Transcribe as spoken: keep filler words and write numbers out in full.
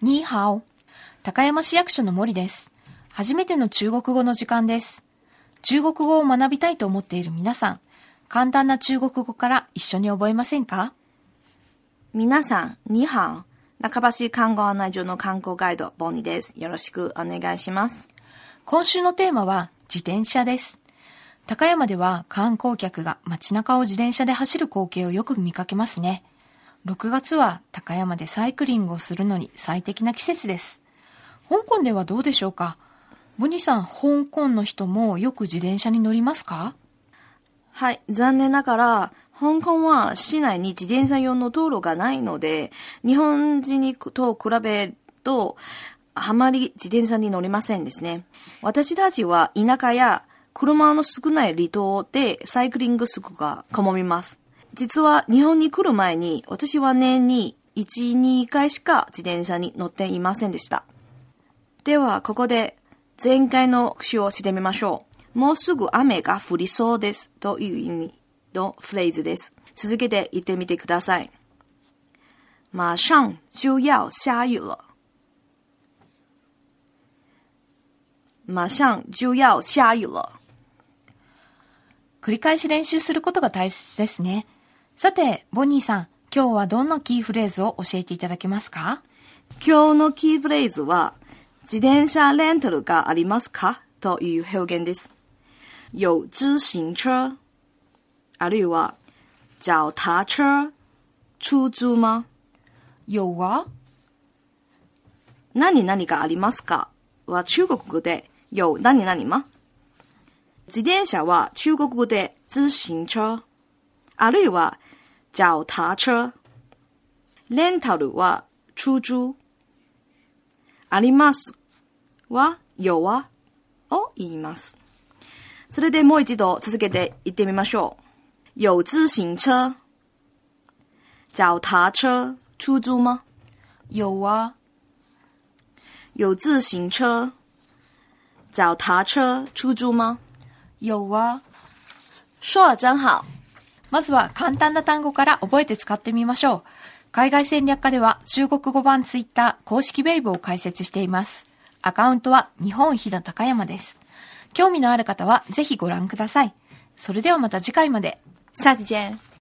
ニーハオ。高山市役所の森です。初めての中国語の時間です。中国語を学びたいと思っている皆さん、簡単な中国語から一緒に覚えませんか？ 皆さん、ニーハオ。中橋観光案内所の観光ガイド、ボニーです。よろしくお願いします。 今週のテーマは自転車です。高山では観光客が街中を自転車で走る光景をよく見かけますね。ろくがつは高山でサイクリングをするのに最適な季節です。香港ではどうでしょうか？ボニーさん、香港の人もよく自転車に乗りますか？ はい、残念ながら、香港は市内に自転車用の道路がないので、日本人と比べると、あまり自転車に乗りませんですね。私たちは田舎や車の少ない離島でサイクリングするが好みます。実は日本に来る前に、私は年にいち、にかいしか自転車に乗っていませんでした。では、ここで前回の復習をしてみましょう。もうすぐ雨が降りそうですという意味のフレーズです。続けて言ってみてください。馬上就要下雨了。馬上就要下雨了。 繰り返し練習することが大切ですね。さて、ボニーさん、今日はどんなキーフレーズを教えていただけますか？ 今日のキーフレーズは、自転車レンタルがありますかという表現です。有自行車、あるいは、脚踏車、出租嗎？ 有は何々がありますかは中国語で、有何々嗎？自転車は中国語で自行車、あるいは脚踏車。レンタルは出租。ありますは有はを言います。それでもう一度続けて言ってみましょう。有自行車、脚踏車、出租嗎？ 有啊。 有自行車、腳踏車、出租嗎？ 有啊。 說得真好。 まずは簡単な単語から覚えて使ってみましょう。海外戦略家では中国語版ツイッター公式ウェイブを開設しています。アカウントは日本飛騨高山です。興味のある方はぜひご覧ください。それではまた次回まで。 下次見。